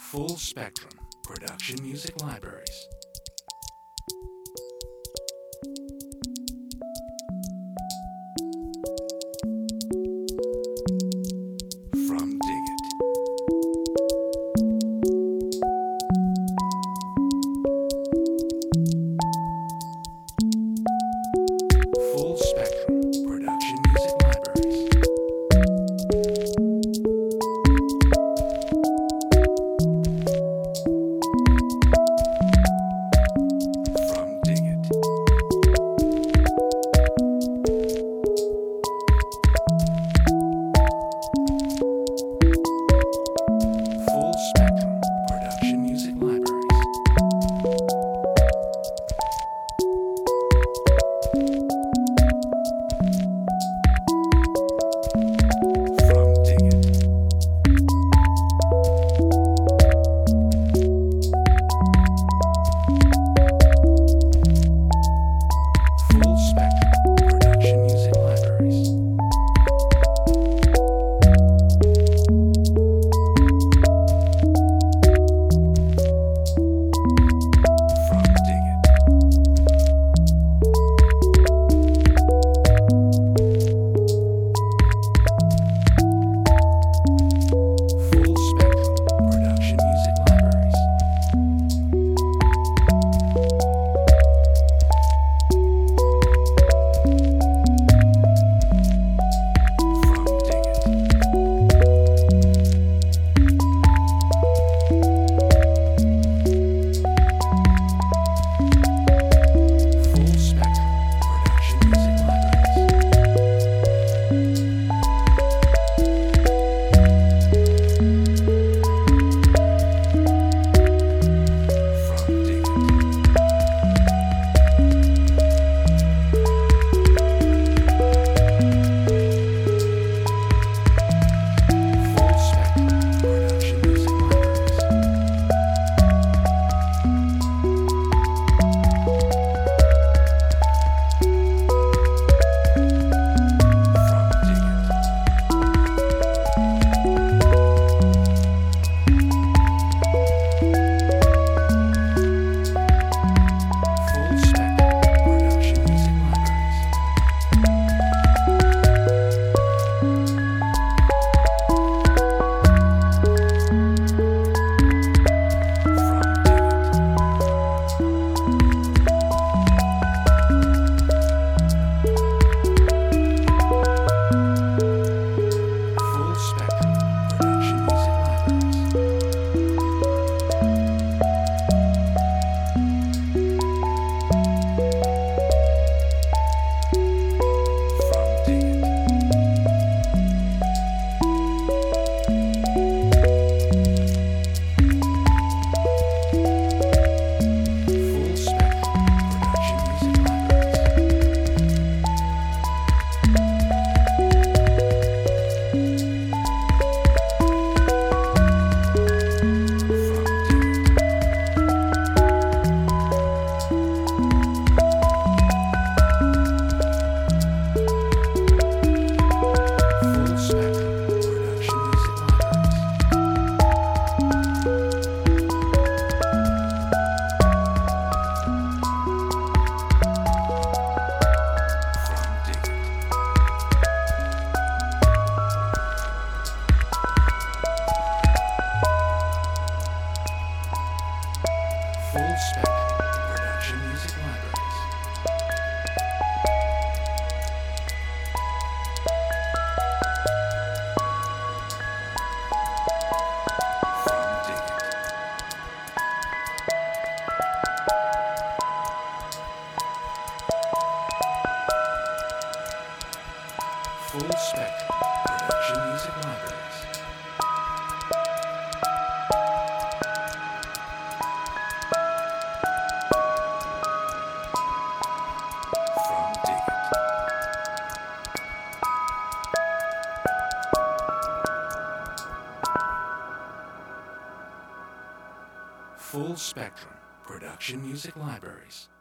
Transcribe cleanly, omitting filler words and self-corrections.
Full Spectrum Production Music Libraries. From Dig It. Full Spectrum Production Music Libraries. From Dig It. Full Spectrum Production Music Libraries. From Dig It. Full Spectrum Production Music Libraries. From Dig It. Full Spectrum Production Music Libraries. From Dig It. Full Spectrum Production Music Libraries. From Dig It. Full Spectrum Production Music Libraries. From Dig It. Full Spectrum Production Music Libraries. From Dig It. Full Spectrum Production Music Libraries. From Dig It. Full Spectrum Production Music Libraries. From Dig It. Full Spectrum Production Music Libraries. From Dig It. Full Spectrum Production Music Libraries. From Dig It. Full Spectrum Production Music Libraries. From Dig It. Full Spectrum Production Music Libraries.